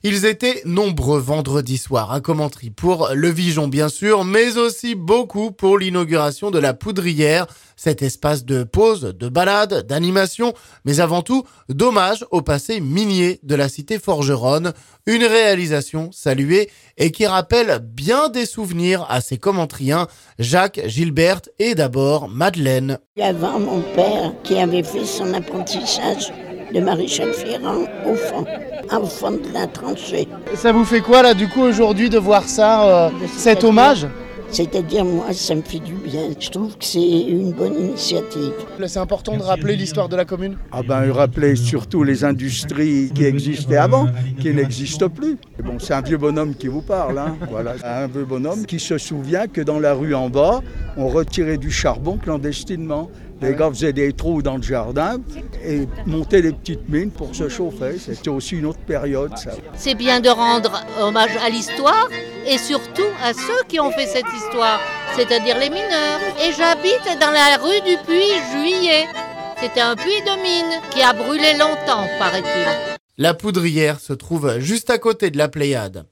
Ils étaient nombreux vendredi soir à Commentry pour le Vigeon bien sûr, mais aussi beaucoup pour l'inauguration de la Poudrière, cet espace de pause, de balade, d'animation, mais avant tout d'hommage au passé minier de la cité forgeronne, une réalisation saluée et qui rappelle bien des souvenirs à ses commentriens, Jacques, Gilberte et d'abord Madeleine. Il y avait mon père qui avait fait son apprentissage de maréchal ferrant au fond de la tranchée. Ça vous fait quoi là du coup aujourd'hui de voir ça, cet hommage ? C'est-à-dire, moi, ça me fait du bien. Je trouve que c'est une bonne initiative. C'est important de rappeler l'histoire de la commune ? Rappeler surtout les industries qui existaient avant, qui n'existent plus. Bon, c'est un vieux bonhomme qui vous parle, hein. Voilà, un vieux bonhomme qui se souvient que dans la rue en bas, on retirait du charbon clandestinement. Les gars faisaient des trous dans le jardin et montaient des petites mines pour se chauffer. C'était aussi une autre période, ça. C'est bien de rendre hommage à l'histoire et surtout à ceux qui ont fait cette histoire, c'est-à-dire les mineurs. Et j'habite dans la rue du Puy-Juillet. C'était un puits de mine qui a brûlé longtemps, paraît-il. La Poudrière se trouve juste à côté de la Pléiade.